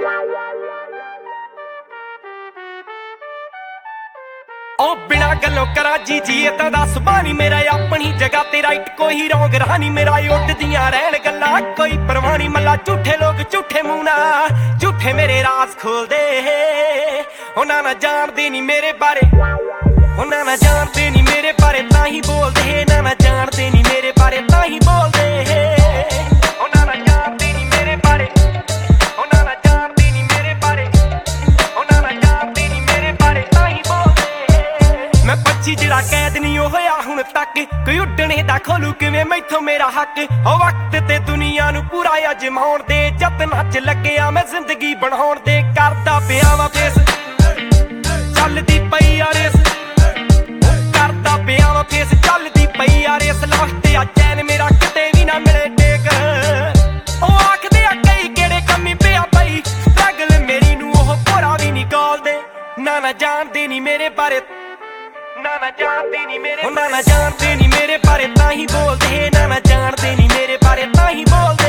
ओ बिना गल्लों करा जी तां दस बानी मेरा अपनी जगह ते राइट कोई रौंग रहा नहीं मेरा उठदियां रहन गल्लां कोई परवाह नहीं मल्ला झूठे लोग झूठे मुंह नाल झूठे मेरे राज खोलदे उन्हां ना जानदे नहीं मेरे बारे उन्हां ना जानदे नहीं मेरे बारे तां ही बोलदे ना ना जानदे नहीं मेरे बारे तां ही बोलदे उन्हां ना जानदे नहीं मेरे बारे उन्हां ना जानदे नहीं मेरे बारे उन्हां ना जानदे नहीं मेरे बारे तां ही बोलदे मैं पक्षी जिहड़ा कैद नहीं होया हुण तक कोई उड्डणे दा खोलू किवें मैथों मेरा हक ओ वक्त ते दुनिया नूं पूरा अजमाउण दे जतनां च लगਿਆ मैं जिंदगी बनाउण दे करदा पिया वां फेस चलदी पई आ रेस करदा पिया वां फेस चलदी पई आ रेस लास्ट आ चैन मेरा किते भी ना मिले टेक ओ आखदे आ कई केड़े कमी पिया पई स्ट्रगल मेरी नूं ओह भोरा भी नहीं गॉलदे ना ना जानदे नहीं मेरे बारे ना ना जानदे नहीं मेरे ना ना जानदे नहीं मेरे बारे तां ही बोलदे ना ना जानदे नहीं मेरे बारे तां ही बोलदे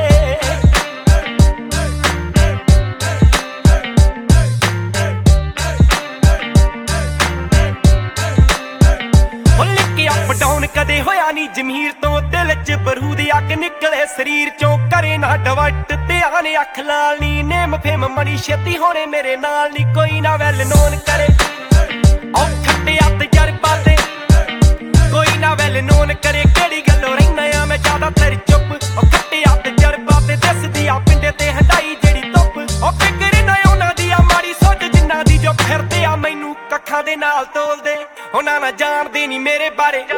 अप डाउन कदे होया नी जमीर तो दिल च बरूद अग निकले शरीर चों करे ना डवट ते आने अख लाल नी नेम फेम मनी छेती होने मेरे नाल नी कोई ना वैल नोन करे ओ खट्टिया तजरबा ते कोई ना वैल नोन करे केड़ी गल्लों रहना आ मैं ज्यादा तेरी चुप ओ खट्टिया तजरबा ते दसदी आ पिंडे ते हंडाई जेड़ी धुप ओ फिकर ना उन्हां दी आ माड़ी सोच जिन्हां दी जो फिरदे आ मैनू कखां दे नाल तोलदे उन्हां ना जानदे नी मेरे बारे